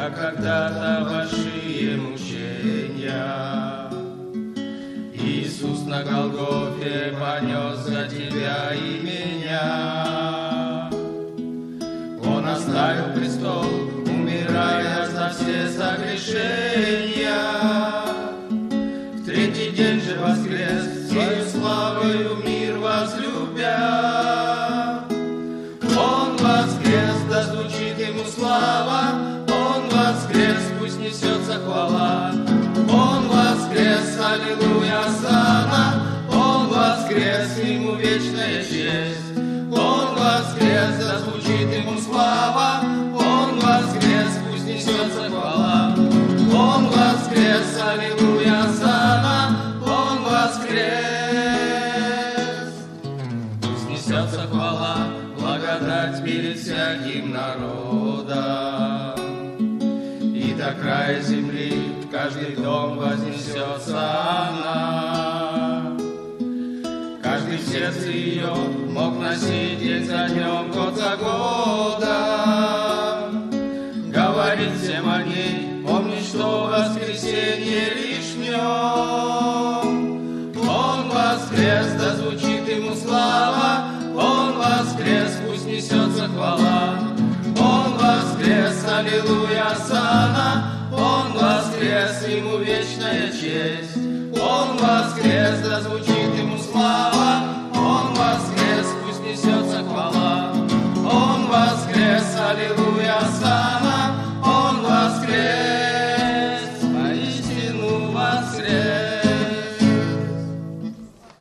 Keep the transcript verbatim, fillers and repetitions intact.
как когда-то большие мучения. Иисус на Голгофе понес за тебя и меня. Он оставил престол, умирая за все согрешения. В третий день же воскрес, свою славою мир возлюбя. Он воскрес, да звучит ему слава. Он воскрес, пусть несется хвала. Он воскрес, аллилуйя, осанна. Он воскрес, ему вечная честь. Он воскрес, да звучит ему слава. Он воскрес, пусть несется хвала. Он воскрес, аллилуйя, осанна. Он воскрес, пусть несется хвала, благодать перед всяким народом. И до края земли в каждый дом вознесется она. Каждый в сердце ее мог носить день за днем, год за годом. Говорит всем о ней, помни, что воскресенье лишь в нем. Он воскрес, да звучит ему слава. Он воскрес, пусть несется хвала. Он воскрес, аллилуйя, осанна. Он воскрес, ему вечная честь. Он воскрес, да звучит ему слава.